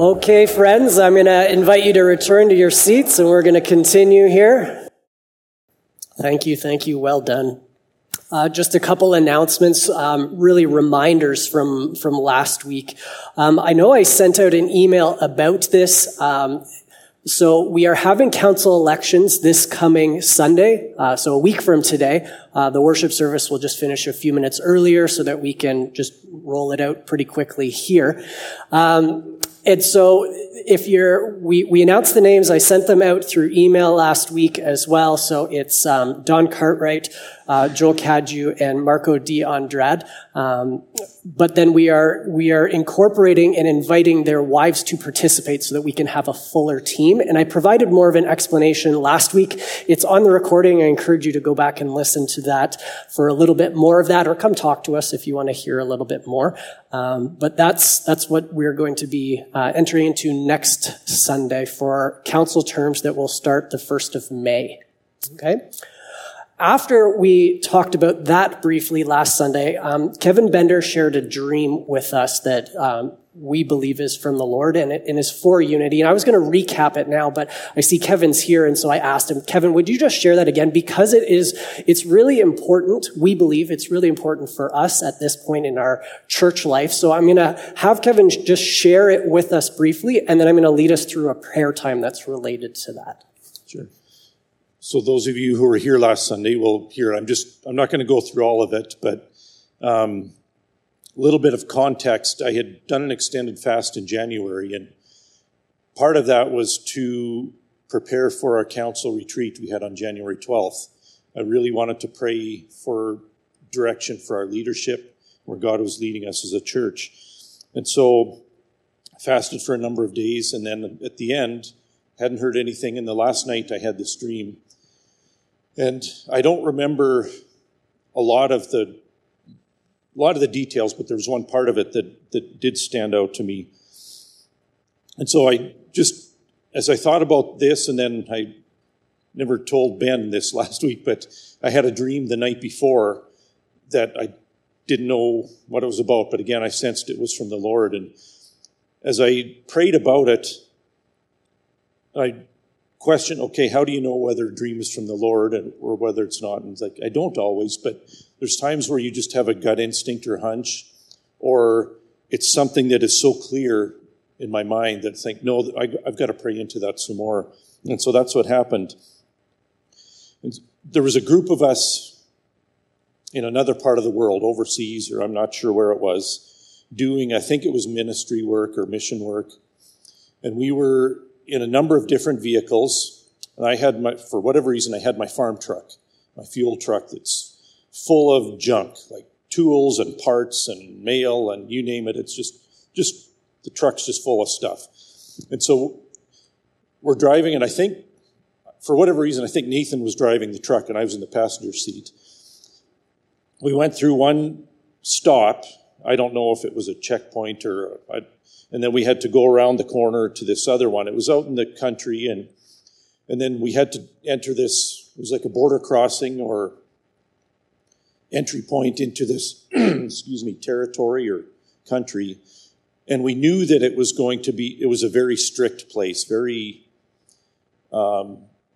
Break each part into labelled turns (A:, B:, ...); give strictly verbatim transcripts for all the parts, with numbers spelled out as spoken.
A: Okay, friends, I'm going to invite you to return to your seats, and we're going to continue here. Thank you, thank you. Well done. Uh, just a couple announcements, um, really reminders from, from last week. Um, I know I sent out an email about this. Um, so we are having council elections this coming Sunday, uh, so a week from today. Uh, the worship service will just finish a few minutes earlier so that we can just roll it out pretty quickly here. Um, and so if you're, we, we announced the names. I sent them out through email last week as well. So it's um, Don Cartwright, uh, Joel Cadju, and Marco D. Andrade. Um, but then we are we are incorporating and inviting their wives to participate so that we can have a fuller team. And I provided more of an explanation last week. It's on the recording. I encourage you to go back and listen to that for a little bit more of that, or come talk to us if you want to hear a little bit more. Um, but that's that's what we're going to be uh, entering into next Sunday for council terms that will start the first of May. Okay? After we talked about that briefly last Sunday, um, Kevin Bender shared a dream with us that um, we believe is from the Lord, and it and is for unity. And I was going to recap it now, but I see Kevin's here, and so I asked him, Kevin, would you just share that again? Because it is, it's really important. We believe it's really important for us at this point in our church life. So I'm going to have Kevin just share it with us briefly, and then I'm going to lead us through a prayer time that's related to that.
B: Sure. So those of you who were here last Sunday will hear, I'm just, I'm not going to go through all of it, but um, a little bit of context. I had done an extended fast in January, and part of that was to prepare for our council retreat we had on January twelfth. I really wanted to pray for direction for our leadership, where God was leading us as a church. And so I fasted for a number of days, and then at the end, hadn't heard anything, and the last night I had this dream. And I don't remember a lot of the a lot of the details, but there was one part of it that, that did stand out to me. And so I just, as I thought about this, and then I never told Ben this last week, but I had a dream the night before that I didn't know what it was about, but again, I sensed it was from the Lord. And as I prayed about it, I question, okay, how do you know whether a dream is from the Lord and, or whether it's not? And it's like, I don't always, but there's times where you just have a gut instinct or hunch, or it's something that is so clear in my mind that I think, no, I, I've got to pray into that some more. And so that's what happened. And there was a group of us in another part of the world, overseas, or I'm not sure where it was, doing, I think it was ministry work or mission work. And we were in a number of different vehicles, and I had my, for whatever reason, I had my farm truck, my fuel truck that's full of junk, like tools and parts and mail and you name it. It's just, just, the truck's just full of stuff. And so we're driving, and I think, for whatever reason, I think Nathan was driving the truck and I was in the passenger seat. We went through one stop. I don't know if it was a checkpoint or, I, and then we had to go around the corner to this other one. It was out in the country, and and then we had to enter this, it was like a border crossing or entry point into this, excuse me, territory or country. And we knew that it was going to be, it was a very strict place, very um,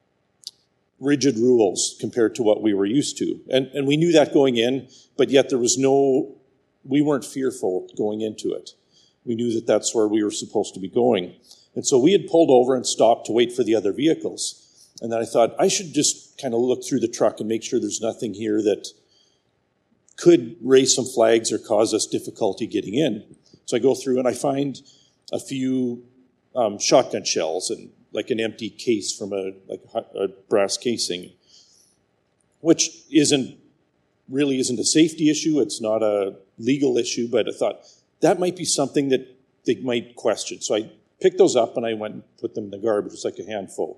B: rigid rules compared to what we were used to. And, and we knew that going in, but yet there was no, we weren't fearful going into it. We knew that that's where we were supposed to be going. And so we had pulled over and stopped to wait for the other vehicles. And then I thought, I should just kind of look through the truck and make sure there's nothing here that could raise some flags or cause us difficulty getting in. So I go through and I find a few um, shotgun shells and like an empty case from a like a brass casing, which isn't really isn't a safety issue. It's not a legal issue, but I thought that might be something that they might question. So I picked those up and I went and put them in the garbage. It was like a handful.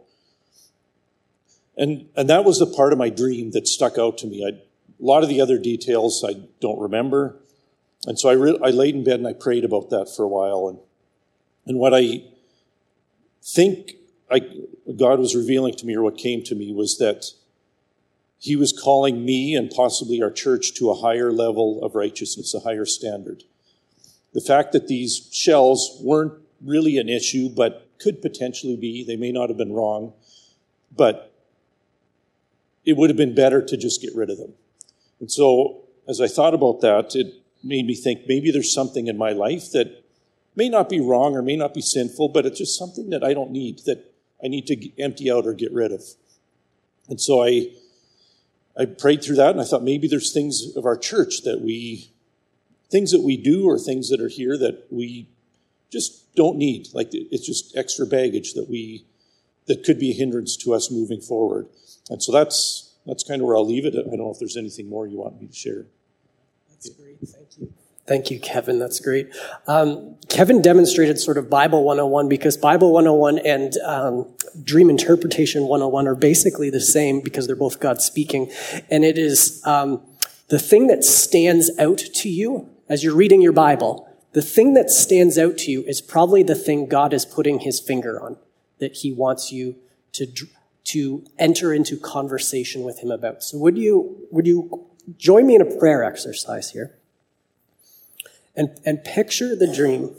B: And and that was the part of my dream that stuck out to me. I, a lot of the other details I don't remember. And so I, re- I laid in bed and I prayed about that for a while. And and what I think I, God was revealing to me, or what came to me, was that he was calling me and possibly our church to a higher level of righteousness, a higher standard. The fact that these shells weren't really an issue, but could potentially be. They may not have been wrong, but it would have been better to just get rid of them. And so as I thought about that, it made me think maybe there's something in my life that may not be wrong or may not be sinful, but it's just something that I don't need, that I need to empty out or get rid of. And so I I prayed through that, and I thought maybe there's things of our church that we, things that we do or things that are here that we just don't need. Like it's just extra baggage that we, that could be a hindrance to us moving forward. And so that's that's kind of where I'll leave it. I don't know if there's anything more you want me to share.
A: That's great. Thank you. Thank you, Kevin. That's great. Um, Kevin demonstrated sort of Bible one oh one because Bible one oh one and um, Dream Interpretation one oh one are basically the same because they're both God speaking. And it is um, the thing that stands out to you as you're reading your Bible, the thing that stands out to you is probably the thing God is putting his finger on, that he wants you to to enter into conversation with him about. So would you would you join me in a prayer exercise here? And, and picture the dream.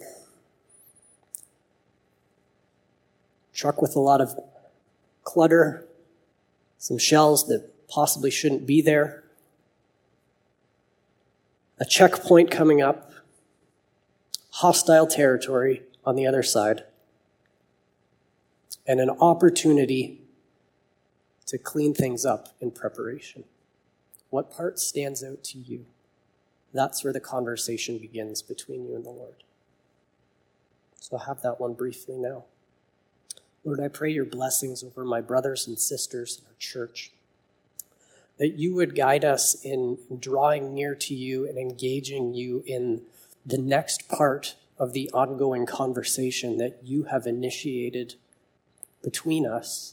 A: Truck with a lot of clutter, some shells that possibly shouldn't be there, a checkpoint coming up, hostile territory on the other side, and an opportunity to clean things up in preparation. What part stands out to you? That's where the conversation begins between you and the Lord. So I'll have that one briefly now. Lord, I pray your blessings over my brothers and sisters in our church, that you would guide us in drawing near to you and engaging you in the next part of the ongoing conversation that you have initiated between us.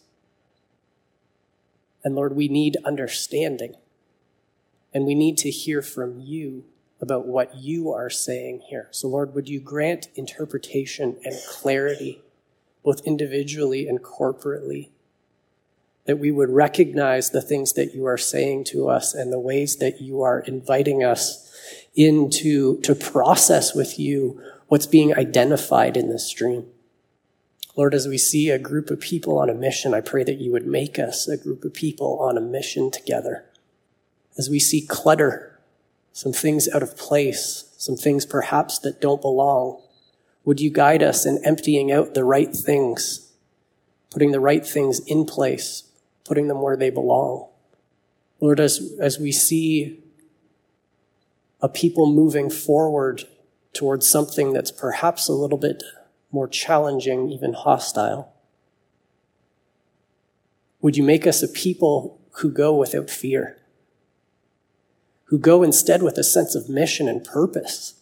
A: And Lord, we need understanding. And we need to hear from you about what you are saying here. So Lord, would you grant interpretation and clarity, both individually and corporately, that we would recognize the things that you are saying to us and the ways that you are inviting us into to process with you what's being identified in this dream. Lord, as we see a group of people on a mission, I pray that you would make us a group of people on a mission together. As we see clutter, some things out of place, some things perhaps that don't belong, would you guide us in emptying out the right things, putting the right things in place, putting them where they belong? Lord, as, as we see a people moving forward towards something that's perhaps a little bit more challenging, even hostile, would you make us a people who go without fear, who go instead with a sense of mission and purpose?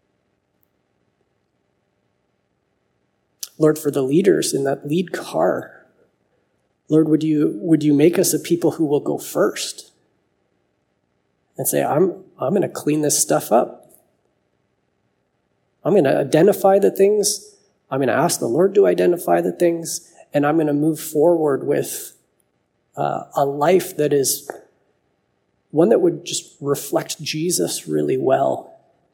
A: Lord, for the leaders in that lead car, Lord, would you would you make us a people who will go first and say, I'm I'm going to clean this stuff up. I'm going to identify the things. I'm going to ask the Lord to identify the things, and I'm going to move forward with uh, a life that is one that would just reflect Jesus really well.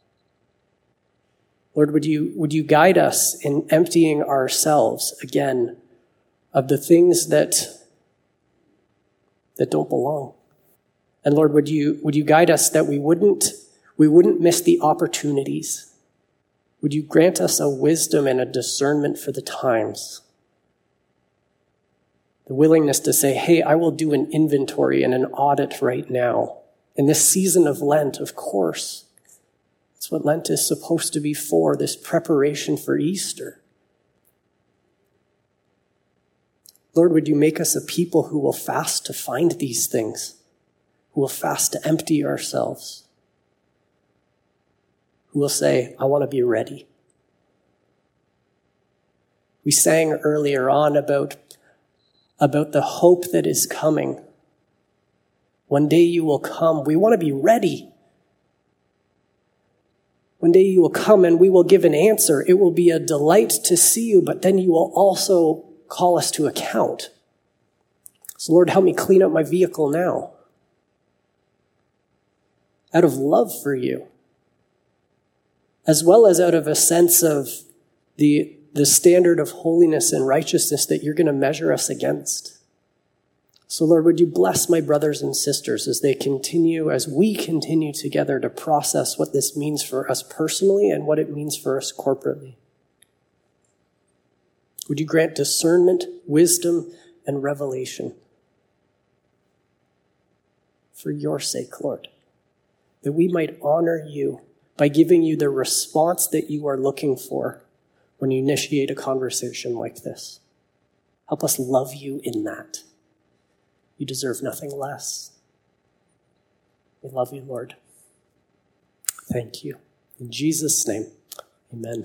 A: Lord, would you, would you guide us in emptying ourselves again of the things that, that don't belong? And Lord, would you, would you guide us that we wouldn't, we wouldn't miss the opportunities? Would you grant us a wisdom and a discernment for the times? The willingness to say, hey, I will do an inventory and an audit right now. In this season of Lent, of course. That's what Lent is supposed to be for, this preparation for Easter. Lord, would you make us a people who will fast to find these things, who will fast to empty ourselves, who will say, I want to be ready. We sang earlier on about, about the hope that is coming. One day you will come. We want to be ready. One day you will come and we will give an answer. It will be a delight to see you, but then you will also call us to account. So Lord, help me clean up my vehicle now. Out of love for you, as well as out of a sense of the, the standard of holiness and righteousness that you're going to measure us against. So Lord, would you bless my brothers and sisters as they continue, as we continue together to process what this means for us personally and what it means for us corporately. Would you grant discernment, wisdom, and revelation for your sake, Lord, that we might honor you by giving you the response that you are looking for when you initiate a conversation like this. Help us love you in that. You deserve nothing less. We love you, Lord. Thank you. In Jesus' name, amen.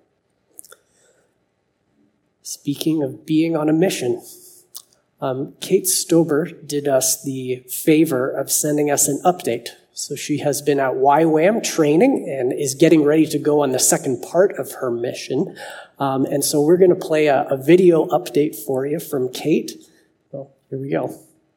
A: Speaking of being on a mission, um, Kate Stober did us the favor of sending us an update. So she has been at Y WAM training and is getting ready to go on the second part of her mission. Um, and so we're going to play a, a video update for you from Kate. Well, here we go.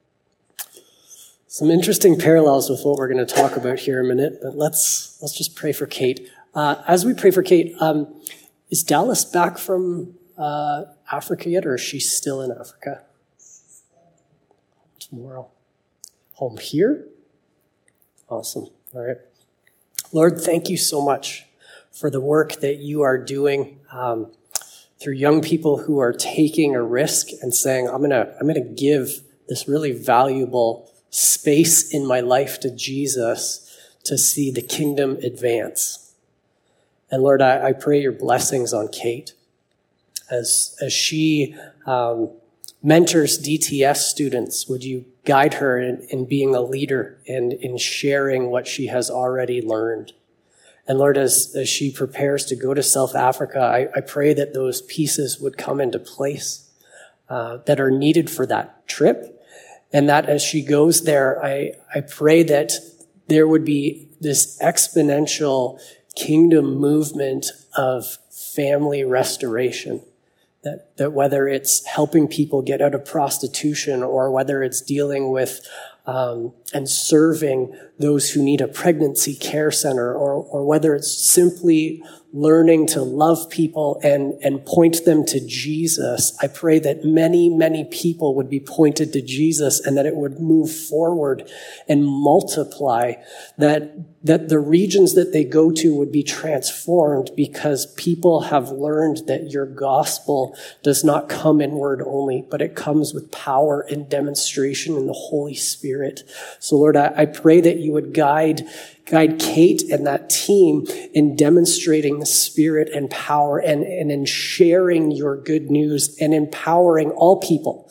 A: Some interesting parallels with what we're going to talk about here in a minute, but let's let's just pray for Kate. Uh, as we pray for Kate, um, is Dallas back from uh, Africa yet, or is she still in Africa? Tomorrow. Home here? Awesome. All right. Lord, thank you so much for the work that you are doing um, through young people who are taking a risk and saying, I'm going to I'm going to give this really valuable space in my life to Jesus to see the kingdom advance. And Lord, I, I pray your blessings on Kate as, as she um, mentors D T S students. Would you guide her in, in being a leader and in sharing what she has already learned? And Lord, as, as she prepares to go to South Africa, I, I pray that those pieces would come into place uh, that are needed for that trip. And that as she goes there, I, I pray that there would be this exponential kingdom movement of family restoration. That, that whether it's helping people get out of prostitution or whether it's dealing with um, and serving those who need a pregnancy care center, or, or whether it's simply learning to love people and, and point them to Jesus, I pray that many, many people would be pointed to Jesus and that it would move forward and multiply, that, that the regions that they go to would be transformed because people have learned that your gospel does not come in word only, but it comes with power and demonstration in the Holy Spirit. So Lord, I, I pray that you would guide Guide Kate and that team in demonstrating the Spirit and power and, and in sharing your good news and empowering all people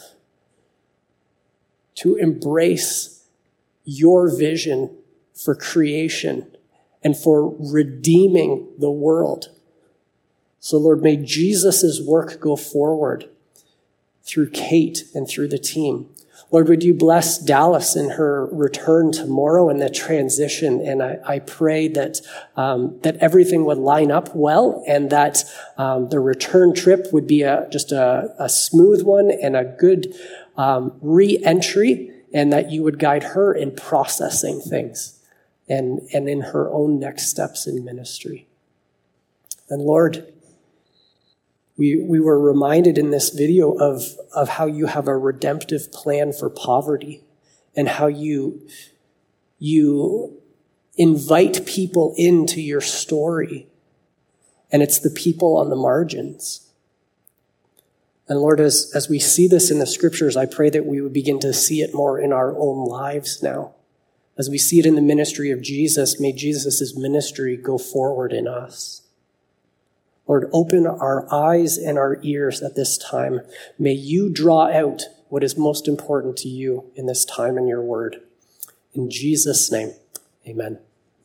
A: to embrace your vision for creation and for redeeming the world. So Lord, may Jesus' work go forward through Kate and through the team. Lord, would you bless Dallas in her return tomorrow and the transition? And I, I pray that um, that everything would line up well and that um, the return trip would be a, just a, a smooth one and a good um, re-entry, and that you would guide her in processing things and, and in her own next steps in ministry. And Lord, We we were reminded in this video of, of how you have a redemptive plan for poverty and how you, you invite people into your story, and it's the people on the margins. And Lord, as, as we see this in the scriptures, I pray that we would begin to see it more in our own lives now. As we see it in the ministry of Jesus, may Jesus' ministry go forward in us. Lord, open our eyes and our ears at this time. May you draw out what is most important to you in this time in your word. In Jesus' name, amen.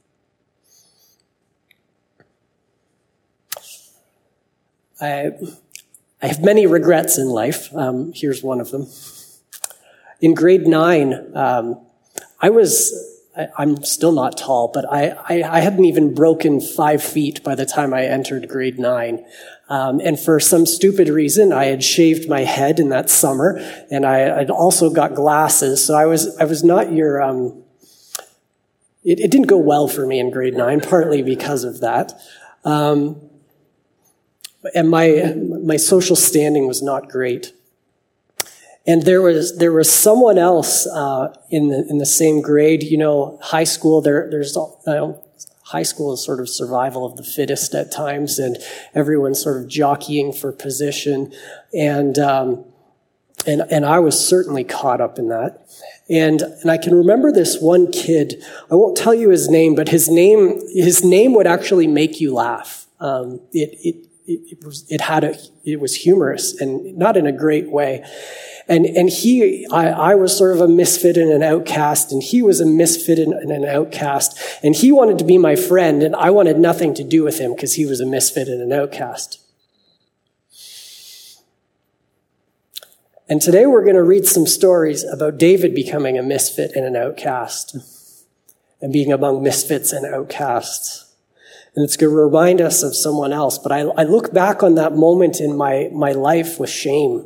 A: I, I have many regrets in life. Um, here's one of them. In grade nine, um, I was... I'm still not tall, but I, I, I hadn't even broken five feet by the time I entered grade nine. Um, and for some stupid reason, I had shaved my head in that summer, and I had also got glasses. So I was I was not your. Um, it, it didn't go well for me in grade nine, partly because of that. Um, and my my social standing was not great. And there was there was someone else uh, in the in the same grade. You know, high school. There there's uh, high school is sort of survival of the fittest at times, and everyone's sort of jockeying for position. And um, and and I was certainly caught up in that. And and I can remember this one kid. I won't tell you his name, but his name his name would actually make you laugh. Um, it it it was it had a it was humorous and not in a great way. And and he, I, I was sort of a misfit and an outcast, and he was a misfit and an outcast. And he wanted to be my friend, and I wanted nothing to do with him because he was a misfit and an outcast. And today we're going to read some stories about David becoming a misfit and an outcast, and being among misfits and outcasts. And it's going to remind us of someone else. But I, I look back on that moment in my, my life with shame.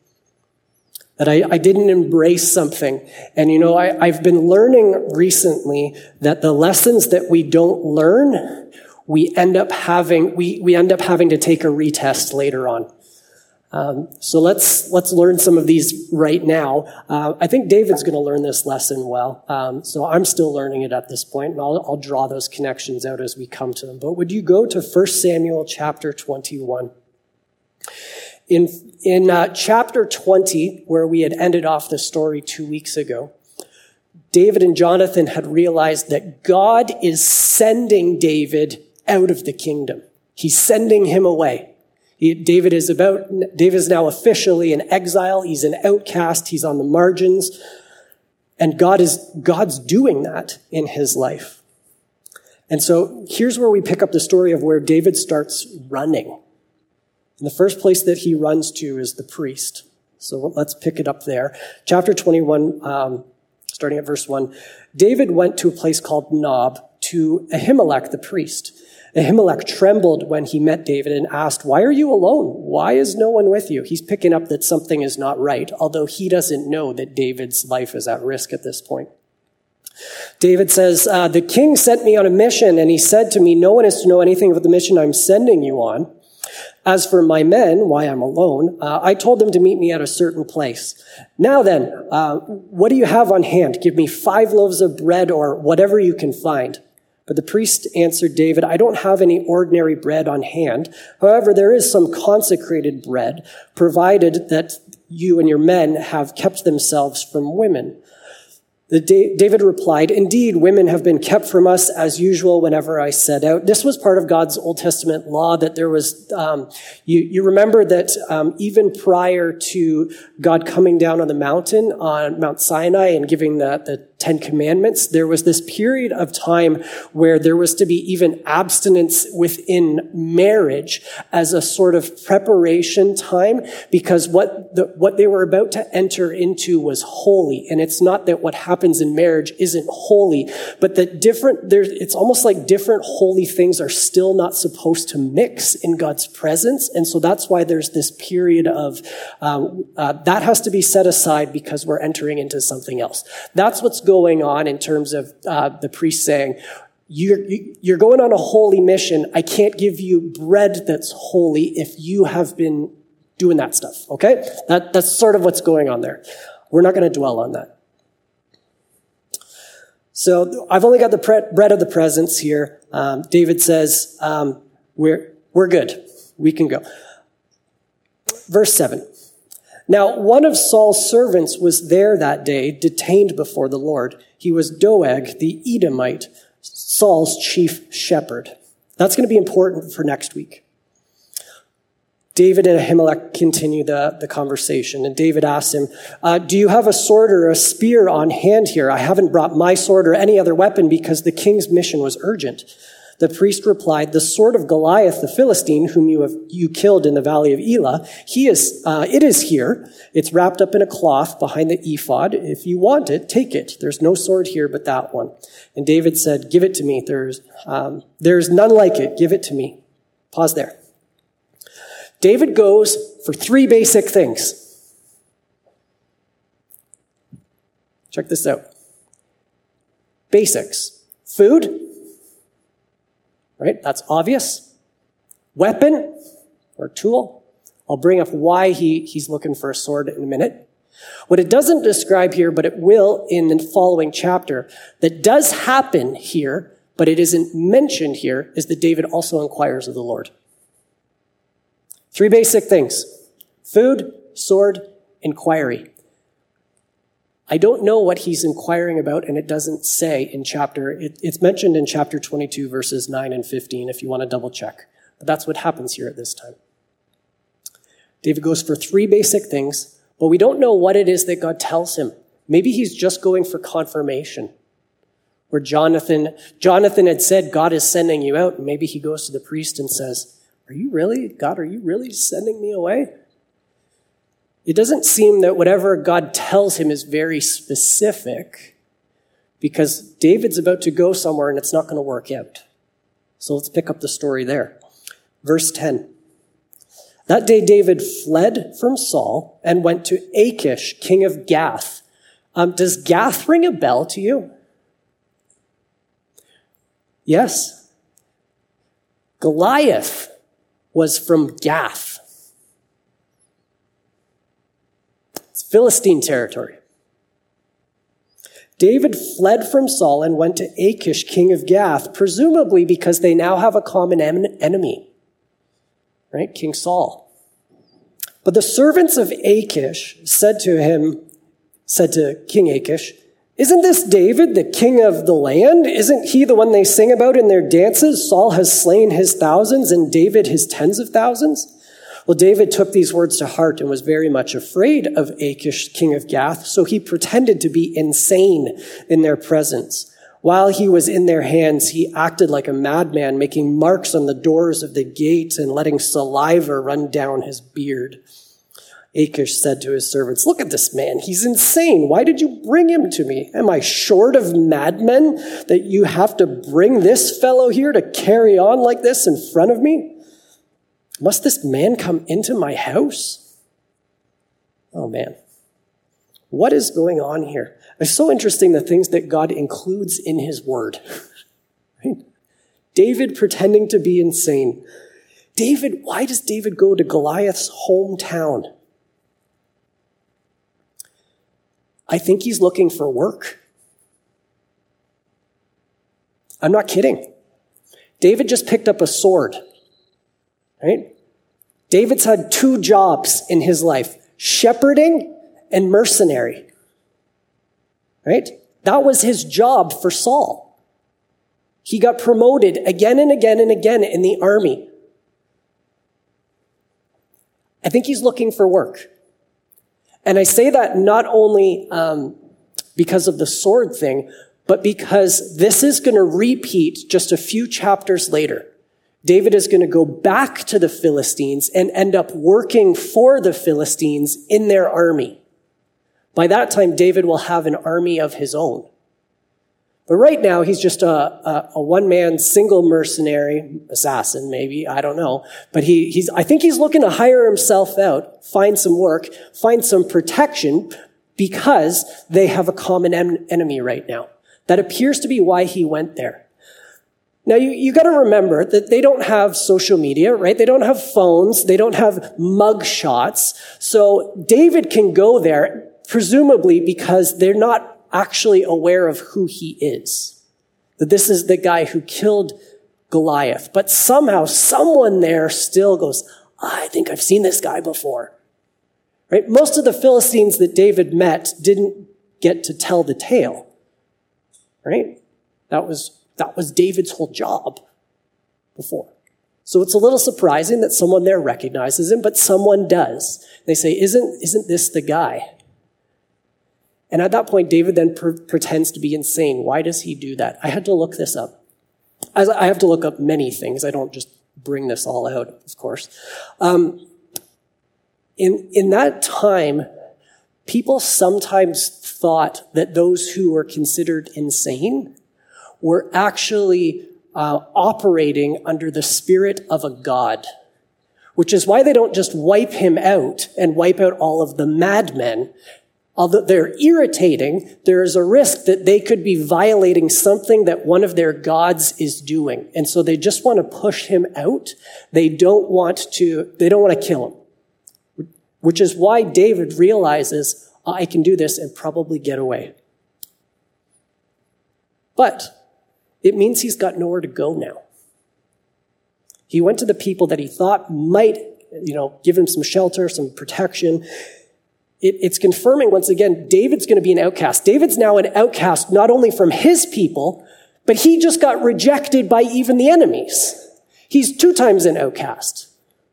A: That I, I didn't embrace something. And you know, I, I've been learning recently that the lessons that we don't learn, we end up having, we, we end up having to take a retest later on. Um, so let's, let's learn some of these right now. Uh, I think David's going to learn this lesson well. Um, so I'm still learning it at this point, and I'll, I'll draw those connections out as we come to them. But would you go to First Samuel chapter twenty-one? In in uh, chapter twenty, where we had ended off the story two weeks ago, David and Jonathan had realized that God is sending David out of the kingdom. He's sending him away. He, David is about. David is now officially in exile. He's an outcast. He's on the margins, and God is God's doing that in his life. And so here's where we pick up the story of where David starts running. And the first place that he runs to is the priest. So let's pick it up there. Chapter twenty-one, um, starting at verse one. David went to a place called Nob to Ahimelech the priest. Ahimelech trembled when he met David and asked, "Why are you alone? Why is no one with you?" He's picking up that something is not right, although he doesn't know that David's life is at risk at this point. David says, uh, "The king sent me on a mission, and he said to me, 'No one is to know anything about the mission I'm sending you on. As for my men, why I'm alone, uh, I told them to meet me at a certain place. Now then, uh, what do you have on hand? Give me five loaves of bread or whatever you can find." But the priest answered David, "I don't have any ordinary bread on hand. However, there is some consecrated bread, provided that you and your men have kept themselves from women." The David replied, "Indeed, women have been kept from us as usual whenever I set out." This was part of God's Old Testament law, that there was, um, you, you remember that um, even prior to God coming down on the mountain, on Mount Sinai, and giving the, the Ten Commandments, there was this period of time where there was to be even abstinence within marriage as a sort of preparation time, because what the, what they were about to enter into was holy. And it's not that what happens in marriage isn't holy, but that different, there's, it's almost like different holy things are still not supposed to mix in God's presence. And so that's why there's this period of, um, uh, that has to be set aside because we're entering into something else. That's what's going on in terms of uh, the priest saying, you're, you're going on a holy mission. I can't give you bread that's holy if you have been doing that stuff, okay? That, that's sort of what's going on there. We're not going to dwell on that. So I've only got the pre- bread of the presence here. Um, David says, um, we're, we're good. We can go. Verse seven. Now, one of Saul's servants was there that day, detained before the Lord. He was Doeg, the Edomite, Saul's chief shepherd. That's going to be important for next week. David and Ahimelech continue the, the conversation, and David asks him, uh, do you have a sword or a spear on hand here? I haven't brought my sword or any other weapon because the king's mission was urgent. The priest replied, the sword of Goliath, the Philistine, whom you have you killed in the valley of Elah, he is, uh, it is here. It's wrapped up in a cloth behind the ephod. If you want it, take it. There's no sword here but that one. And David said, give it to me. There's, um, there's none like it. Give it to me. Pause there. David goes for three basic things. Check this out. Basics. Food. Right? That's obvious. Weapon. or tool. I'll bring up why he, he's looking for a sword in a minute. What it doesn't describe here, but it will in the following chapter, that does happen here, but it isn't mentioned here, is that David also inquires of the Lord. Three basic things: food, sword, inquiry. I don't know what he's inquiring about, and it doesn't say in chapter, it, it's mentioned in chapter twenty-two, verses nine and fifteen, if you want to double check. But that's what happens here at this time. David goes for three basic things, but we don't know what it is that God tells him. Maybe he's just going for confirmation. Where Jonathan, Jonathan had said, God is sending you out, and maybe he goes to the priest and says, are you really, God, are you really sending me away? It doesn't seem that whatever God tells him is very specific, because David's about to go somewhere and it's not going to work out. So let's pick up the story there. Verse ten. That day David fled from Saul and went to Achish, king of Gath. Um, does Gath ring a bell to you? Yes. Goliath was from Gath. It's Philistine territory. David fled from Saul and went to Achish, king of Gath, presumably because they now have a common en- enemy, right? King Saul. But the servants of Achish said to him, said to King Achish, isn't this David, the king of the land? Isn't he the one they sing about in their dances? Saul has slain his thousands and David his tens of thousands. Well, David took these words to heart and was very much afraid of Achish, king of Gath, so he pretended to be insane in their presence. While he was in their hands, he acted like a madman, making marks on the doors of the gate and letting saliva run down his beard. Achish said to his servants, look at this man. He's insane. Why did you bring him to me? Am I short of madmen that you have to bring this fellow here to carry on like this in front of me? Must this man come into my house? Oh man, what is going on here? It's so interesting the things that God includes in his word. Right? David pretending to be insane. David, why does David go to Goliath's hometown? I think he's looking for work. I'm not kidding. David just picked up a sword, right? David's had two jobs in his life, shepherding and mercenary, right? That was his job for Saul. He got promoted again and again and again in the army. I think he's looking for work. And I say that not only um, because of the sword thing, but because this is going to repeat just a few chapters later. David is going to go back to the Philistines and end up working for the Philistines in their army. By that time, David will have an army of his own. But right now, he's just a, a, a one-man single mercenary, assassin maybe, I don't know. But he, he's, I think he's looking to hire himself out, find some work, find some protection, because they have a common en- enemy right now. That appears to be why he went there. Now, you, you gotta remember that they don't have social media, right? They don't have phones. They don't have mug shots. So David can go there, presumably because they're not actually aware of who he is. That this is the guy who killed Goliath. But somehow, someone there still goes, I think I've seen this guy before. Right? Most of the Philistines that David met didn't get to tell the tale. Right? That was, that was David's whole job before. So it's a little surprising that someone there recognizes him, but someone does. They say, isn't, isn't this the guy? And at that point, David then per- pretends to be insane. Why does he do that? I had to look this up. As I have to look up many things. I don't just bring this all out, of course. Um, in, in that time, people sometimes thought that those who were considered insane were actually uh, operating under the spirit of a god, which is why they don't just wipe him out and wipe out all of the madmen. Although they're irritating, there is a risk that they could be violating something that one of their gods is doing. And so they just want to push him out. They don't want to, they don't want to kill him. Which is why David realizes, I can do this and probably get away. But it means he's got nowhere to go now. He went to the people that he thought might, you know, give him some shelter, some protection. It, it's confirming, once again, David's going to be an outcast. David's now an outcast not only from his people, but he just got rejected by even the enemies. He's two times an outcast.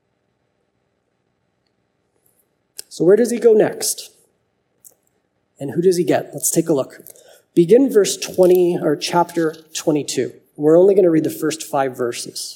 A: So where does he go next? And who does he get? Let's take a look. Begin verse twenty, or chapter twenty-two. We're only going to read the first five verses.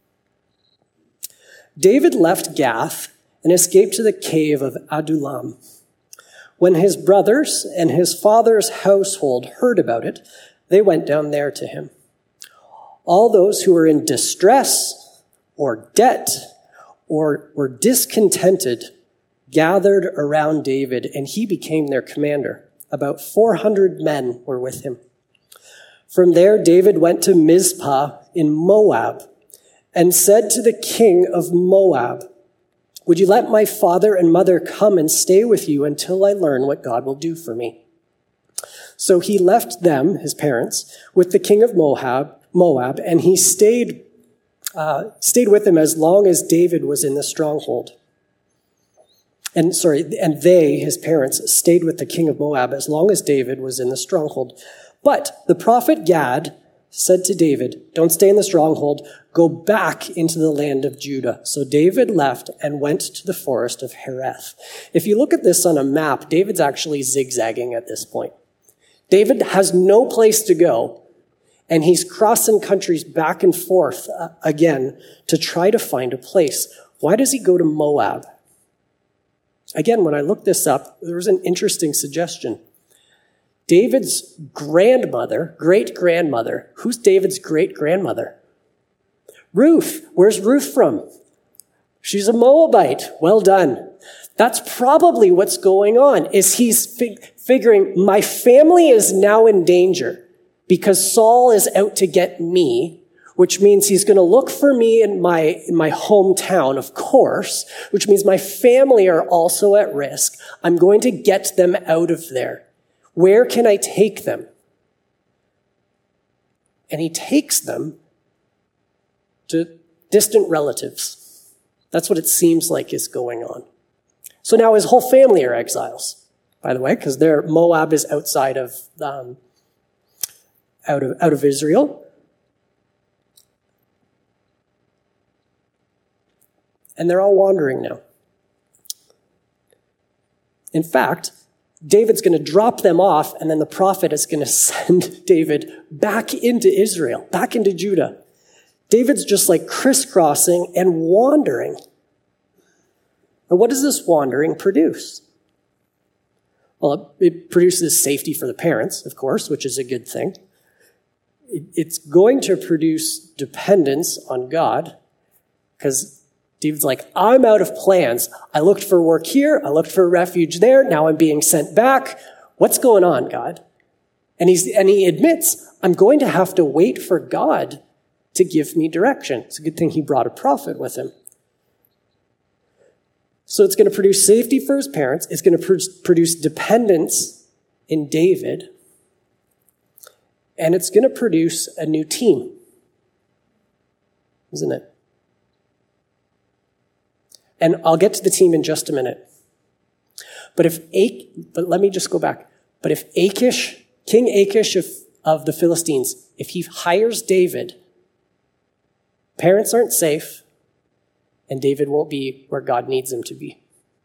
A: David left Gath and escaped to the cave of Adullam. When his brothers and his father's household heard about it, they went down there to him. All those who were in distress or debt or were discontented gathered around David, and he became their commander. About four hundred men were with him. From there, David went to Mizpah in Moab and said to the king of Moab, "Would you let my father and mother come and stay with you until I learn what God will do for me?" So he left them, his parents, with the king of Moab, Moab, and he stayed, uh, stayed with him as long as David was in the stronghold. And sorry, and they, his parents, stayed with the king of Moab as long as David was in the stronghold. But the prophet Gad said to David, "Don't stay in the stronghold. Go back into the land of Judah." So David left and went to the forest of Hereth. If you look at this on a map, David's actually zigzagging at this point. David has no place to go, and he's crossing countries back and forth uh, again to try to find a place. Why does he go to Moab? Again, when I looked this up, there was an interesting suggestion. David's grandmother, great-grandmother, who's David's great-grandmother? Ruth. Where's Ruth from? She's a Moabite. Well done. That's probably what's going on, is he's fig- figuring, my family is now in danger because Saul is out to get me, which means he's going to look for me in my, in my hometown, of course, which means my family are also at risk. I'm going to get them out of there. Where can I take them? And he takes them to distant relatives. That's what it seems like is going on. So now his whole family are exiles, by the way, because their Moab is outside of, um, out of, out of Israel. And they're all wandering now. In fact, David's going to drop them off, and then the prophet is going to send David back into Israel, back into Judah. David's just like crisscrossing and wandering. And what does this wandering produce? Well, it produces safety for the parents, of course, which is a good thing. It's going to produce dependence on God, because David's like, I'm out of plans. I looked for work here. I looked for refuge there. Now I'm being sent back. What's going on, God? And he's, and he admits, I'm going to have to wait for God to give me direction. It's a good thing he brought a prophet with him. So it's going to produce safety for his parents. It's going to pr- produce dependence in David. And it's going to produce a new team. Isn't it? And I'll get to the team in just a minute. But if Ach- but let me just go back. But if Achish, King Achish of, of the Philistines, if he hires David, parents aren't safe, and David won't be where God needs him to be.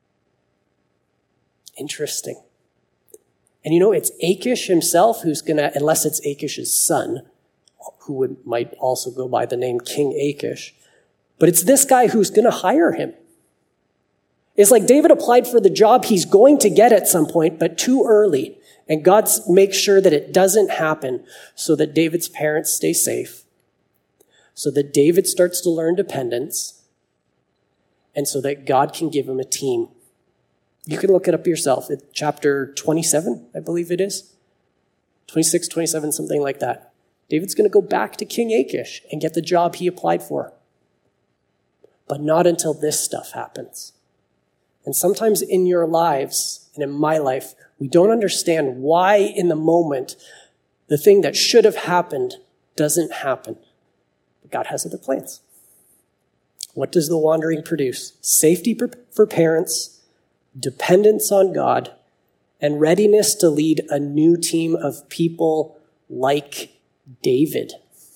A: Interesting. And you know, it's Achish himself who's going to, unless it's Achish's son, who would, might also go by the name King Achish, but it's this guy who's going to hire him. It's like David applied for the job he's going to get at some point, but too early. And God makes sure that it doesn't happen so that David's parents stay safe, so that David starts to learn dependence, and so that God can give him a team You can look it up yourself. It's chapter twenty-seven, I believe it is. twenty-six, twenty-seven, something like that. David's going to go back to King Achish and get the job he applied for. But not until this stuff happens. And sometimes in your lives, and in my life, we don't understand why in the moment the thing that should have happened doesn't happen. But God has other plans. What does the wandering produce? Safety for parents, dependence on God, and readiness to lead a new team of people like David.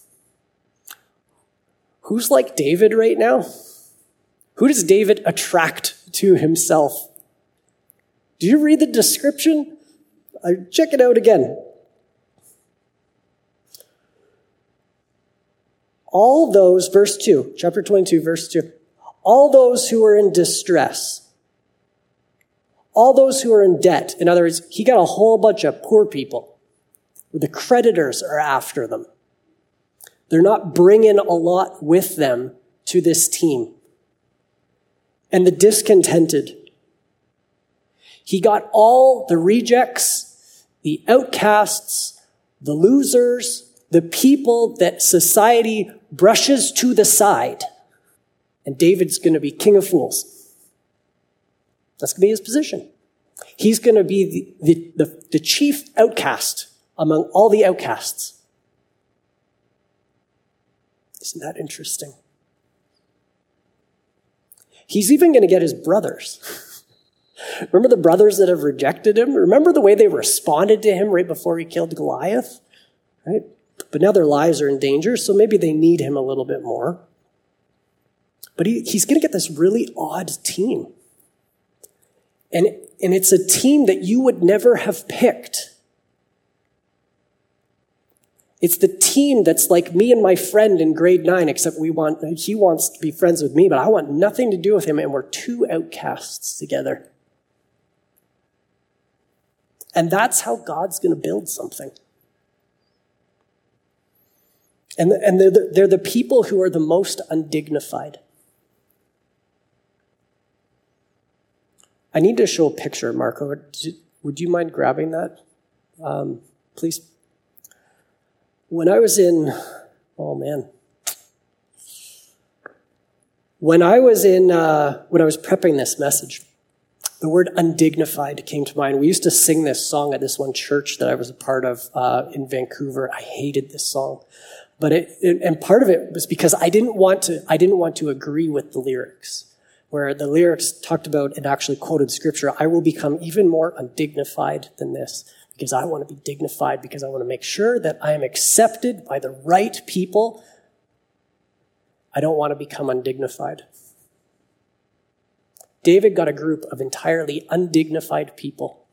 A: Who's like David right now? Who does David attract to himself? Do you read the description? I check it out again. All those, verse two, chapter twenty-two, verse two, all those who are in distress, all those who are in debt. In other words, he got a whole bunch of poor people. The creditors are after them. They're not bringing a lot with them to this team. And the discontented. He got all the rejects, the outcasts, the losers, the people that society brushes to the side. And David's going to be king of fools. That's going to be his position. He's going to be the, the, the, the chief outcast among all the outcasts. Isn't that interesting? He's even going to get his brothers. Remember the brothers that have rejected him? Remember the way they responded to him right before he killed Goliath? Right? But now their lives are in danger, so maybe they need him a little bit more. But he, he's going to get this really odd team. And, and it's a team that you would never have picked. It's the team that's like me and my friend in grade nine, except we want he wants to be friends with me, but I want nothing to do with him, and we're two outcasts together. And that's how God's going to build something. And, and they're, the, they're the people who are the most undignified. I need to show a picture, Marco. Would you, would you mind grabbing that, um, please? When I was in, oh man. When I was in, uh, when I was prepping this message, the word undignified came to mind. We used to sing this song at this one church that I was a part of uh, in Vancouver. I hated this song. But it, it, and part of it was because I didn't want to, I didn't want to agree with the lyrics, where the lyrics talked about and actually quoted scripture. I will become even more undignified than this because I want to be dignified, because I want to make sure that I am accepted by the right people. I don't want to become undignified. David got a group of entirely undignified people.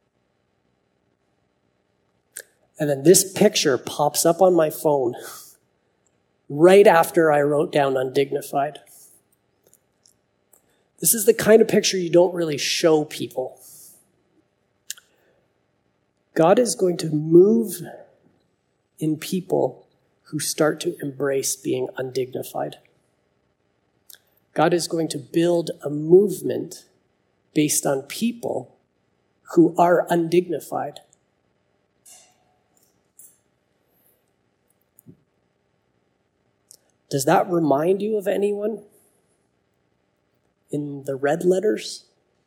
A: And then this picture pops up on my phone right after I wrote down undignified. This is the kind of picture you don't really show people. God is going to move in people who start to embrace being undignified. God is going to build a movement based on people who are undignified. Does that remind you of anyone in the red letters?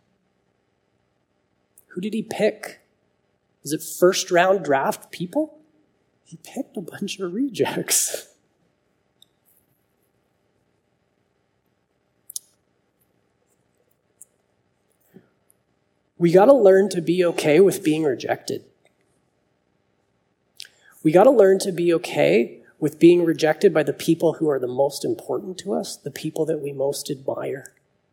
A: Who did he pick? Is it first round draft people? He picked a bunch of rejects. We got to learn to be okay with being rejected. We got to learn to be okay with being rejected by the people who are the most important to us, the people that we most admire.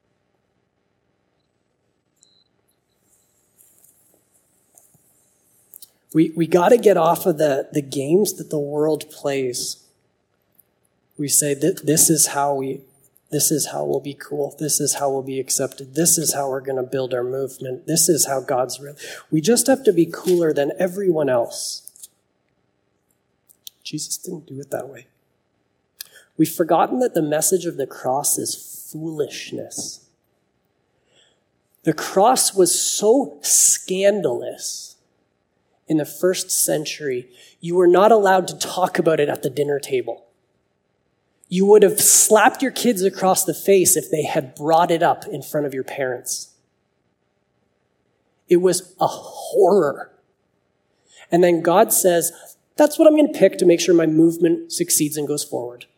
A: We we got to get off of the, the games that the world plays. We say that this is how we this is how we'll be cool. This is how we'll be accepted. This is how we're going to build our movement. This is how God's real. We just have to be cooler than everyone else. Jesus didn't do it that way. We've forgotten that the message of the cross is foolishness. The cross was so scandalous in the first century, you were not allowed to talk about it at the dinner table. You would have slapped your kids across the face if they had brought it up in front of your parents. It was a horror. And then God says, that's what I'm going to pick to make sure my movement succeeds and goes forward.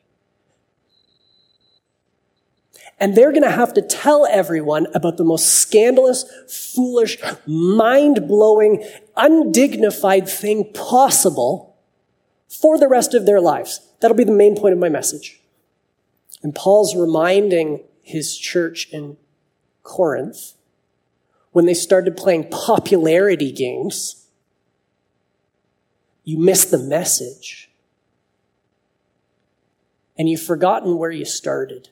A: And they're going to have to tell everyone about the most scandalous, foolish, mind-blowing, undignified thing possible for the rest of their lives. That'll be the main point of my message. And Paul's reminding his church in Corinth, when they started playing popularity games, you missed the message. And you've forgotten where you started.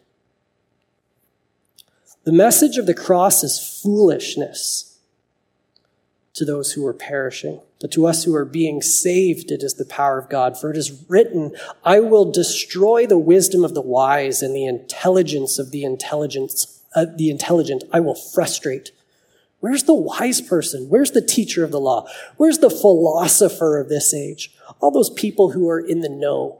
A: The message of the cross is foolishness to those who are perishing, but to us who are being saved, it is the power of God. For it is written, I will destroy the wisdom of the wise, and the intelligence of the intelligence, uh, the intelligent I will frustrate. Where's the wise person? Where's the teacher of the law? Where's the philosopher of this age? All those people who are in the know.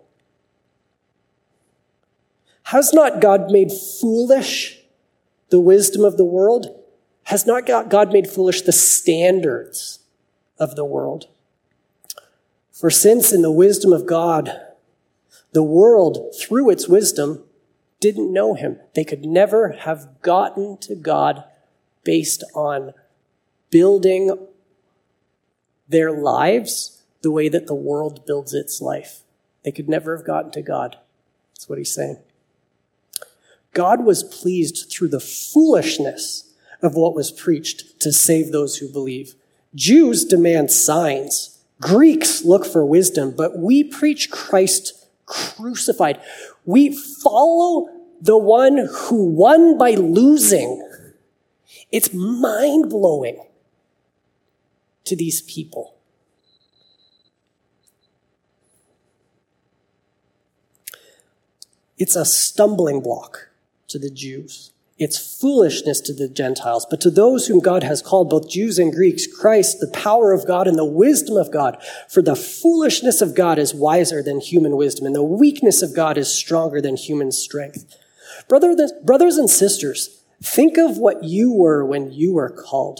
A: Has not God made foolish the wisdom of the world? Has not God made foolish the standards of the world? For since in the wisdom of God, the world, through its wisdom, didn't know him, they could never have gotten to God based on building their lives the way that the world builds its life. They could never have gotten to God. That's what he's saying. God was pleased through the foolishness of what was preached to save those who believe. Jews demand signs. Greeks look for wisdom, but we preach Christ crucified. We follow the one who won by losing. It's mind-blowing to these people. It's a stumbling block to the Jews. It's foolishness to the Gentiles. But to those whom God has called, both Jews and Greeks, Christ, the power of God and the wisdom of God. For the foolishness of God is wiser than human wisdom, and the weakness of God is stronger than human strength. Brother, brothers and sisters, think of what you were when you were called.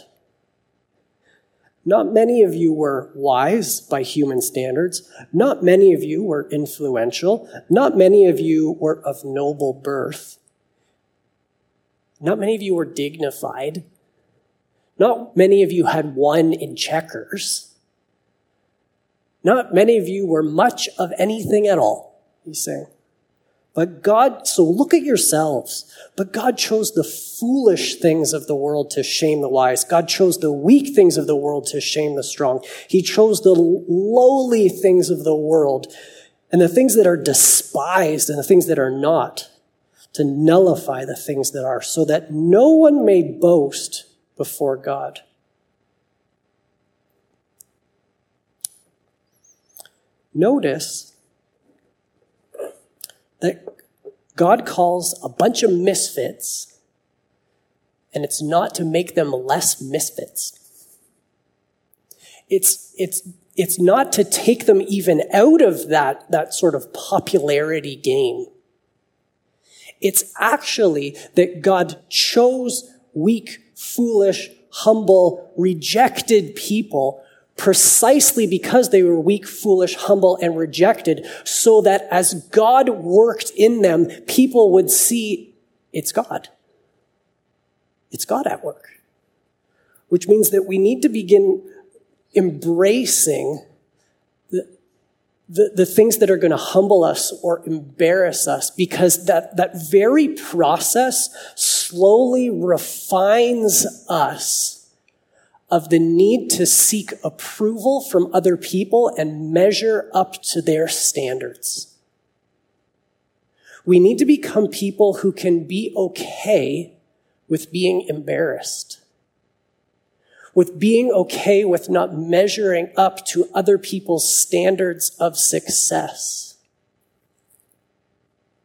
A: Not many of you were wise by human standards. Not many of you were influential. Not many of you were of noble birth. Not many of you were dignified. Not many of you had won in checkers. Not many of you were much of anything at all, he's saying. But God, so look at yourselves. But God chose the foolish things of the world to shame the wise. God chose the weak things of the world to shame the strong. He chose the lowly things of the world and the things that are despised and the things that are not, to nullify the things that are, so that no one may boast before God. Notice that God calls a bunch of misfits, and it's not to make them less misfits. It's, it's, it's not to take them even out of that, that sort of popularity game. It's actually that God chose weak, foolish, humble, rejected people precisely because they were weak, foolish, humble, and rejected, so that as God worked in them, people would see it's God. It's God at work. Which means that we need to begin embracing the The, the things that are going to humble us or embarrass us, because that, that very process slowly refines us of the need to seek approval from other people and measure up to their standards. We need to become people who can be okay with being embarrassed, with being okay with not measuring up to other people's standards of success.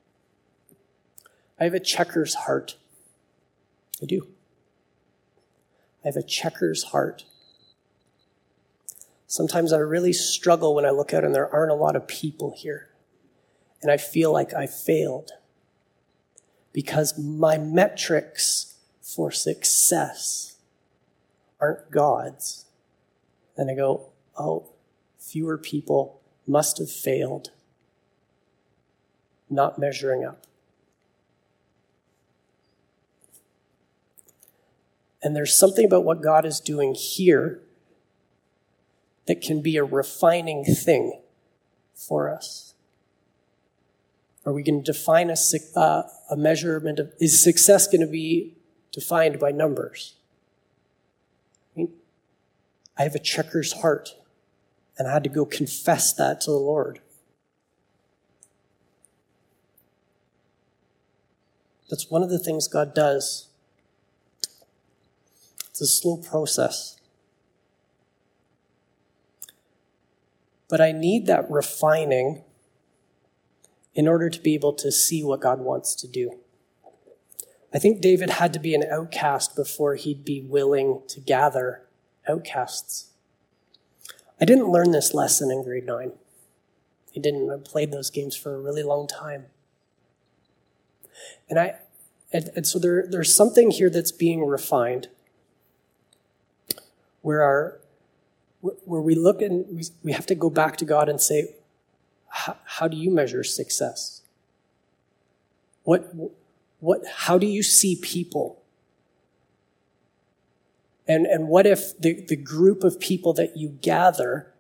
A: I have a checker's heart. I do. I have a checker's heart. Sometimes I really struggle when I look out and there aren't a lot of people here. And I feel like I failed because my metrics for success aren't God's. And I go, oh, fewer people must have failed, not measuring up. And there's something about what God is doing here that can be a refining thing for us. Are we going to define a, uh, a measurement of, is success going to be defined by numbers? I mean, I have a checker's heart, and I had to go confess that to the Lord. That's one of the things God does. It's a slow process. But I need that refining in order to be able to see what God wants to do. I think David had to be an outcast before he'd be willing to gather outcasts. I didn't learn this lesson in grade nine. I didn't. I played those games for a really long time. And I, and, and so there, there's something here that's being refined, where our, where we look and we, we have to go back to God and say, how, how do you measure success? What, what, how do you see people? And, and what if the, the group of people that you gather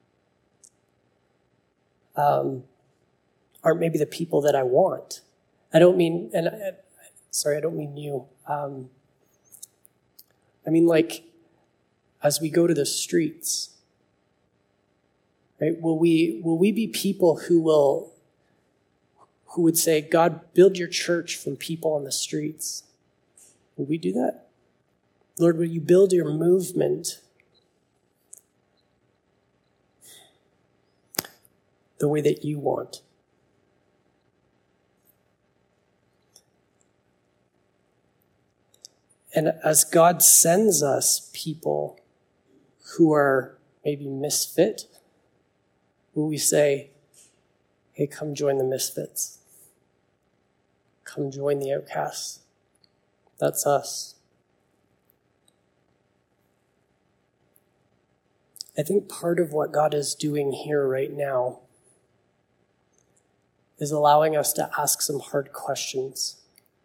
A: um, aren't maybe the people that I want? I don't mean, and uh, sorry, I don't mean you. Um, I mean, like, as we go to the streets, right? Will we will we be people who will who would say, God, build your church from people on the streets? Will we do that? Lord, will you build your movement the way that you want? And as God sends us people who are maybe misfit, will we say, hey, come join the misfits. Come join the outcasts. That's us. I think part of what God is doing here right now is allowing us to ask some hard questions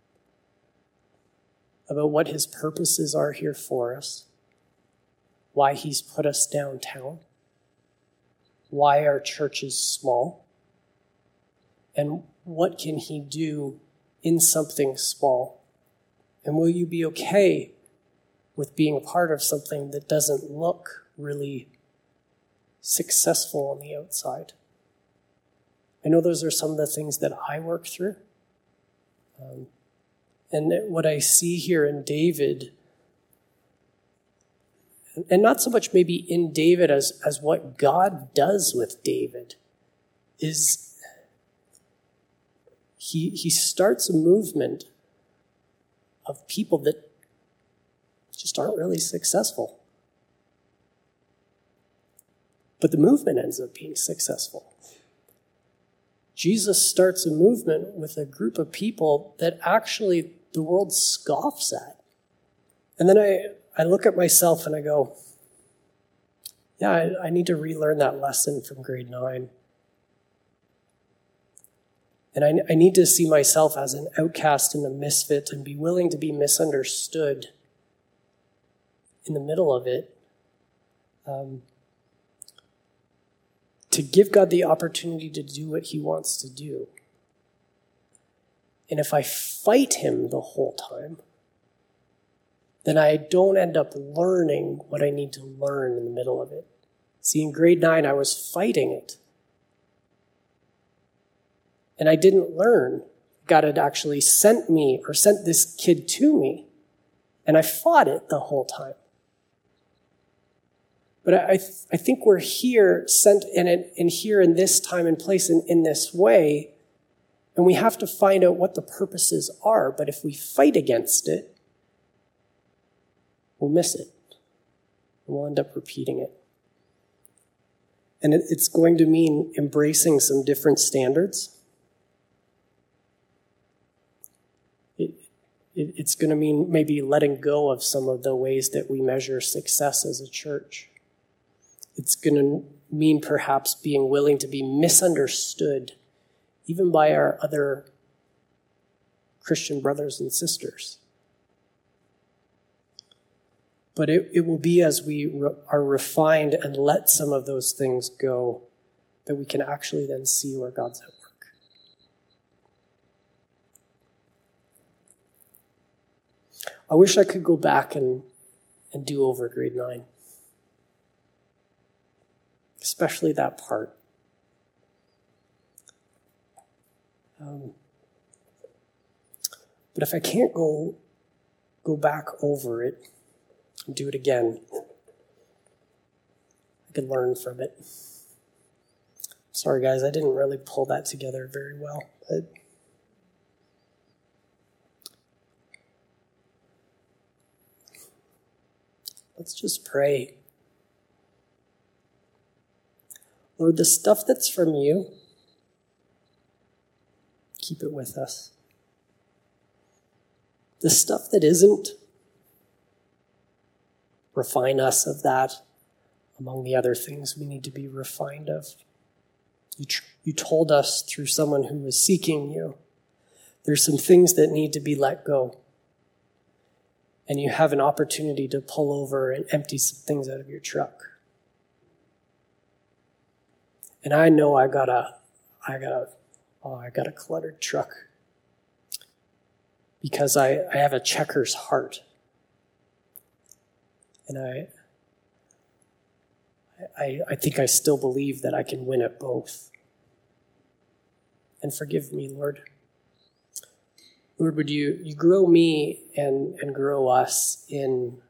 A: about what his purposes are here for us, why he's put us downtown, why our church is small, and what can he do in something small? And will you be okay with being a part of something that doesn't look really successful on the outside? I know those are some of the things that I work through. Um, and what I see here in David, and not so much maybe in David as, as what God does with David, is he, he starts a movement of people that just aren't really successful. But the movement ends up being successful. Jesus starts a movement with a group of people that actually the world scoffs at. And then I, I look at myself and I go, yeah, I, I need to relearn that lesson from grade nine. And I, I need to see myself as an outcast and a misfit and be willing to be misunderstood in the middle of it. Um, to give God the opportunity to do what he wants to do. And if I fight him the whole time, then I don't end up learning what I need to learn in the middle of it. See, in grade nine, I was fighting it. And I didn't learn. God had actually sent me or sent this kid to me. And I fought it the whole time. But I, th- I think we're here, sent in, in here in this time and place in, in this way, and we have to find out what the purposes are. But if we fight against it, we'll miss it. And we'll end up repeating it. And it, it's going to mean embracing some different standards. It, it, it's going to mean maybe letting go of some of the ways that we measure success as a church. It's going to mean perhaps being willing to be misunderstood even by our other Christian brothers and sisters. But it, it will be as we re- are refined and let some of those things go that we can actually then see where God's at work. I wish I could go back and, and do over grade nine. Especially that part. Um, but if I can't go go back over it and do it again, I can learn from it. Sorry, guys, I didn't really pull that together very well. But let's just pray. Lord, the stuff that's from you, keep it with us. The stuff that isn't, refine us of that among the other things we need to be refined of. You, tr- you told us through someone who was seeking you, there's some things that need to be let go. And you have an opportunity to pull over and empty some things out of your truck. And I know I got a, I got a, oh, I got a cluttered truck because I, I have a checker's heart. And I, I, I think I still believe that I can win at both. And forgive me, Lord. Lord, would you, you grow me and, and grow us in,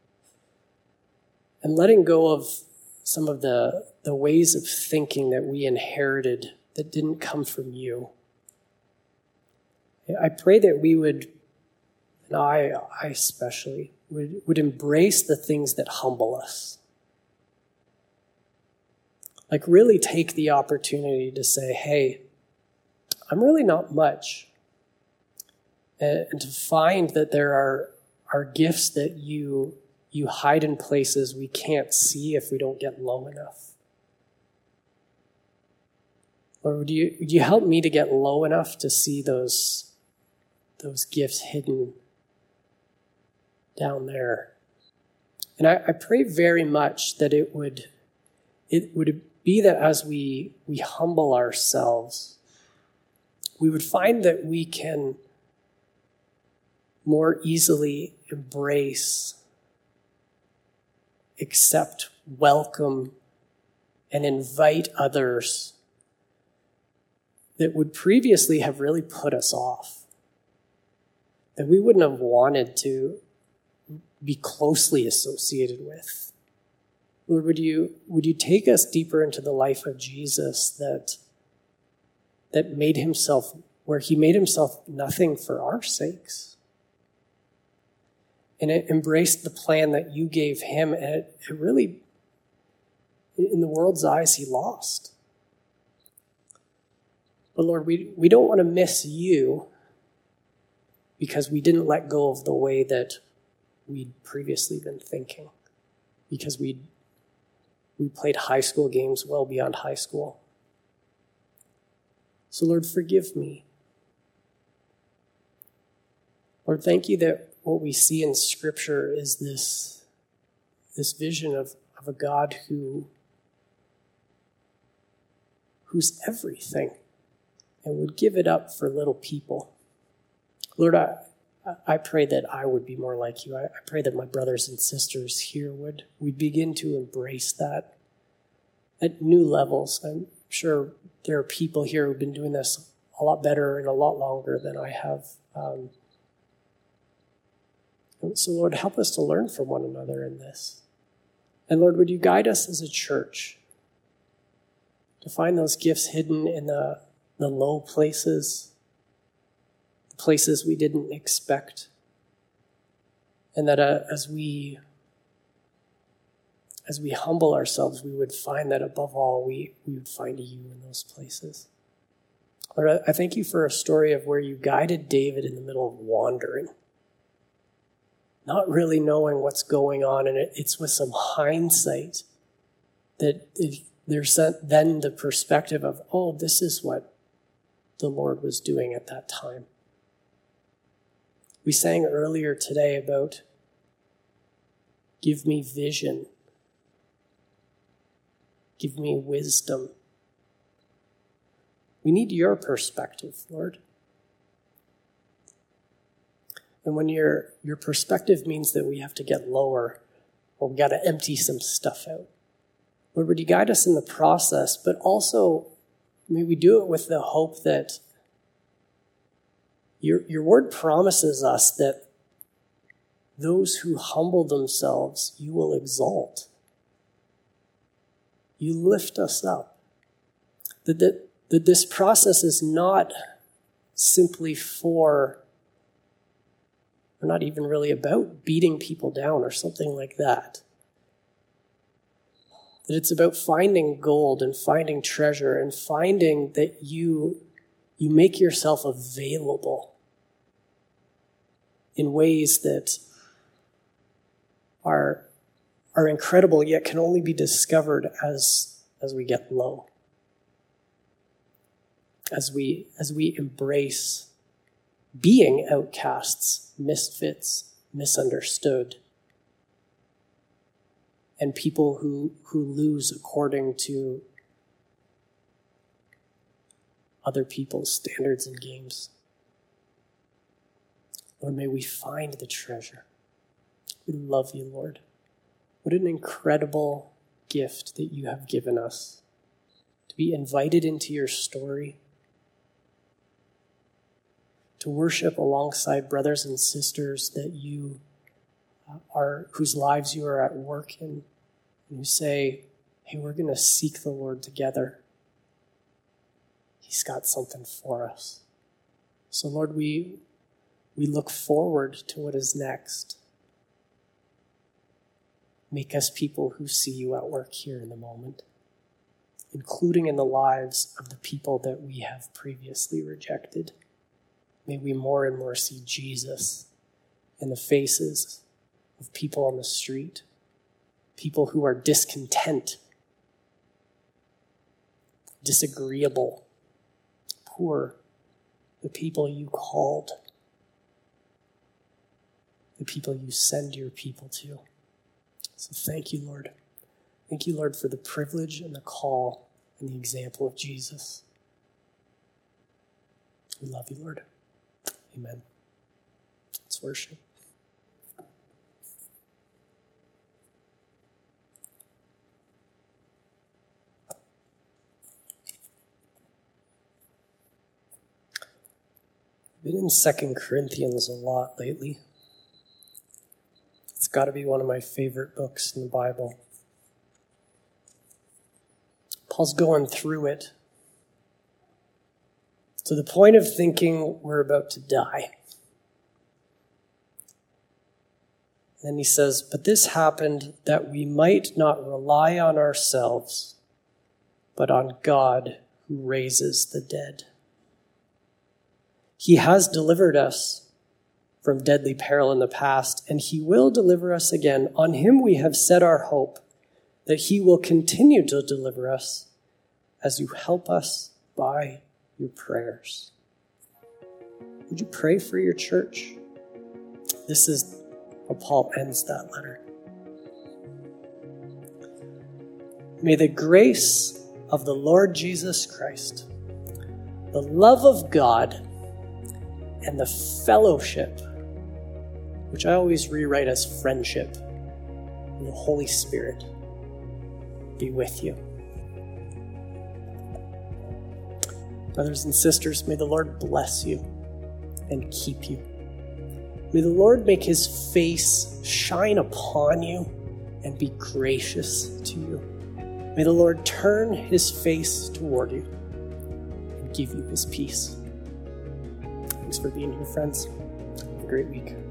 A: and letting go of some of the, the ways of thinking that we inherited that didn't come from you. I pray that we would, and I, I especially, would, would embrace the things that humble us. Like really take the opportunity to say, hey, I'm really not much. And, and to find that there are, are gifts that you You hide in places we can't see if we don't get low enough. Or would you, would you help me to get low enough to see those, those gifts hidden down there? And I, I pray very much that it would, it would be that as we, we humble ourselves, we would find that we can more easily embrace, accept, welcome, and invite others that would previously have really put us off, that we wouldn't have wanted to be closely associated with. Lord, would you, would you take us deeper into the life of Jesus that, that made himself, where he made himself nothing for our sakes? And it embraced the plan that you gave him, and it, it really, in the world's eyes, he lost. But Lord, we, we don't want to miss you because we didn't let go of the way that we'd previously been thinking, because we we played high school games well beyond high school. So Lord, forgive me. Lord, thank you that what we see in Scripture is this, this vision of, of a God who who's everything and would give it up for little people. Lord, I, I pray that I would be more like you. I, I pray that my brothers and sisters here would we begin to embrace that at new levels. I'm sure there are people here who've been doing this a lot better and a lot longer than I have. Um, So, Lord, help us to learn from one another in this. And, Lord, would you guide us as a church to find those gifts hidden in the, the low places, the places we didn't expect, And that uh, as we as we humble ourselves, we would find that above all, we, we would find you in those places. Lord, I thank you for a story of where you guided David in the middle of wandering, not really knowing what's going on, and it, it's with some hindsight that it, there's then the perspective of, oh, this is what the Lord was doing at that time. We sang earlier today about give me vision, give me wisdom. We need your perspective, Lord. And when your your perspective means that we have to get lower, or we got to empty some stuff out, Lord, would you guide us in the process, but also may we do it with the hope that your, your word promises us that those who humble themselves, you will exalt. You lift us up. That, that, that this process is not simply for, or not even really about beating people down or something like that. That it's about finding gold and finding treasure and finding that you, you make yourself available in ways that are, are incredible, yet can only be discovered as, as we get low. As we, as we embrace being outcasts, misfits, misunderstood, and people who, who lose according to other people's standards and games. Lord, may we find the treasure. We love you, Lord. What an incredible gift that you have given us to be invited into your story, to worship alongside brothers and sisters that you are, whose lives you are at work in, and who say, hey, we're going to seek the Lord together. He's got something for us. So Lord, we, we look forward to what is next. Make us people who see you at work here in the moment, including in the lives of the people that we have previously rejected. May we more and more see Jesus in the faces of people on the street, people who are discontent, disagreeable, poor, the people you called, the people you send your people to. So thank you, Lord. Thank you, Lord, for the privilege and the call and the example of Jesus. We love you, Lord. Amen. Let's worship. I've been in Second Corinthians a lot lately. It's got to be one of my favorite books in the Bible. Paul's going through it to the point of thinking we're about to die. And he says, but this happened that we might not rely on ourselves, but on God who raises the dead. He has delivered us from deadly peril in the past, and he will deliver us again. On him we have set our hope that he will continue to deliver us as you help us by your prayers. Would you pray for your church? This is how Paul ends that letter. May the grace of the Lord Jesus Christ, the love of God, and the fellowship, which I always rewrite as friendship, and the Holy Spirit be with you. Brothers and sisters, may the Lord bless you and keep you. May the Lord make his face shine upon you and be gracious to you. May the Lord turn his face toward you and give you his peace. Thanks for being here, friends. Have a great week.